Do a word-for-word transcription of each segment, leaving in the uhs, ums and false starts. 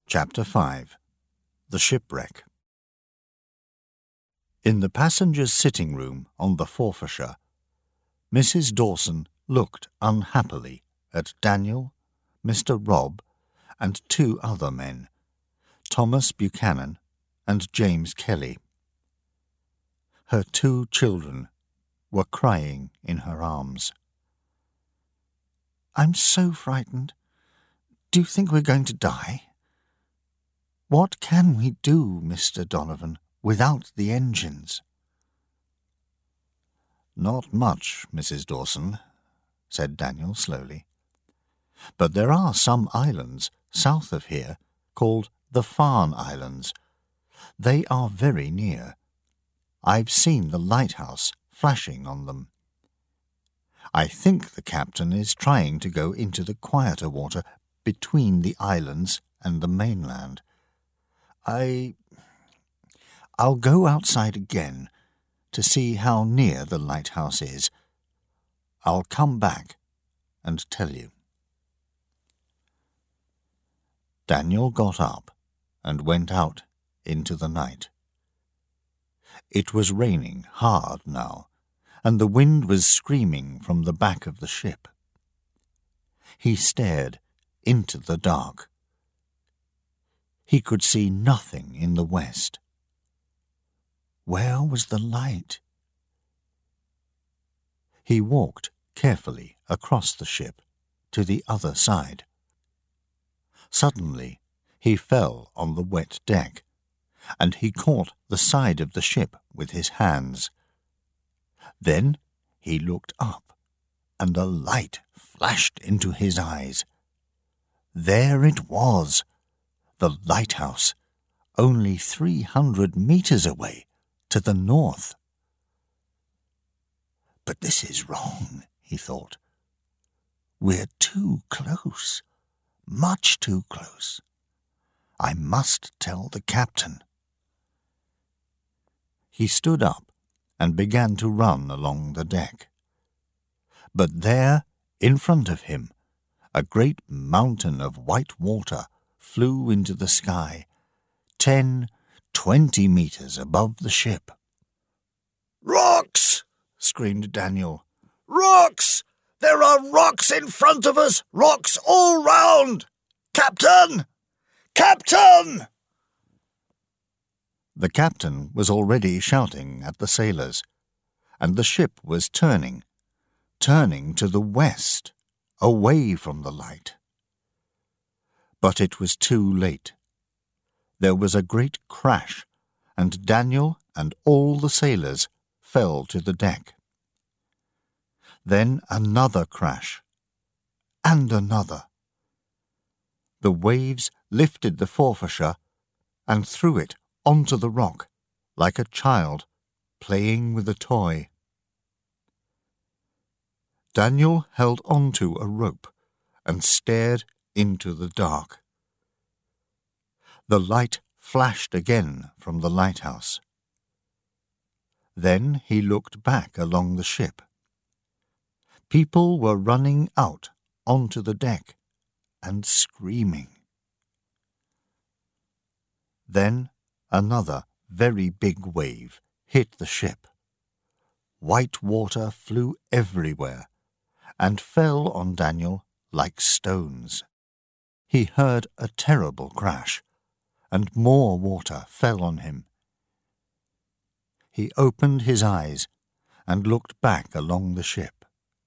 Chapter five. The Shipwreck. In the passengers' sitting-room on the Forfarshire, Missus Dawson looked unhappily at Daniel, Mister Robb, and two other men, Thomas Buchanan and James Kelly. Her two children were crying in her arms. "I'm so frightened. Do you think we're going to die? What can we do, Mister Donovan, without the engines?" "Not much, Missus Dawson," said Daniel slowly. "But there are some islands south of here called the Farne Islands. They are very near. I've seen the lighthouse flashing on them. I think the captain is trying to go into the quieter water between the islands and the mainland. I... I'll go outside again to see how near the lighthouse is. I'll come back and tell you." Daniel got up and went out into the night. It was raining hard now, and the wind was screaming from the back of the ship. He stared into the dark. He could see nothing in the west. Where was the light? He walked carefully across the ship to the other side. Suddenly he fell on the wet deck, and he caught the side of the ship with his hands. Then he looked up, and a light flashed into his eyes. There it was, the lighthouse, only three hundred meters away to the north. "But this is wrong," he thought. "We're too close, much too close. I must tell the captain." He stood up and began to run along the deck. But there, in front of him, a great mountain of white water flew into the sky, ten, twenty meters above the ship. "Rocks!" screamed Daniel. "Rocks! There are rocks in front of us! Rocks all round! Captain! Captain!" The captain was already shouting at the sailors, and the ship was turning, turning to the west, away from the light. But it was too late. There was a great crash, and Daniel and all the sailors fell to the deck. Then another crash, and another. The waves lifted the Forfarshire and threw it onto the rock like a child playing with a toy. Daniel held onto a rope and stared into the dark. The light flashed again from the lighthouse. Then he looked back along the ship. People were running out onto the deck and screaming. Then another very big wave hit the ship. White water flew everywhere and fell on Daniel like stones. He heard a terrible crash, and more water fell on him. He opened his eyes and looked back along the ship.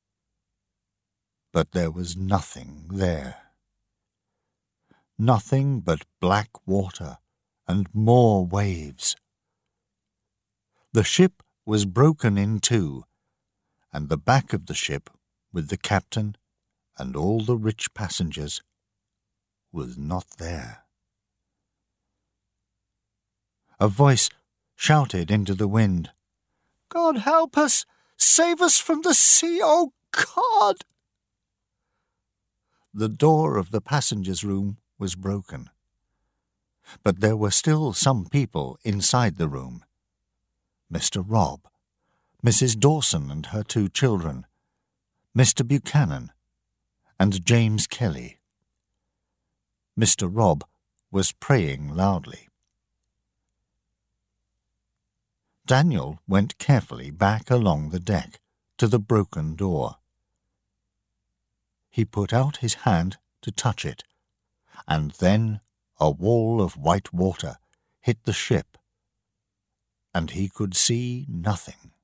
But there was nothing there. Nothing but black water and more waves. The ship was broken in two, and the back of the ship, with the captain and all the rich passengers, was not there. A voice shouted into the wind, "God help us! Save us from the sea, oh God!" The door of the passengers' room was broken, but there were still some people inside the room. Mister Robb, Missus Dawson and her two children, Mister Buchanan, and James Kelly. Mister Robb was praying loudly. Daniel went carefully back along the deck to the broken door. He put out his hand to touch it, and then a wall of white water hit the ship, and he could see nothing.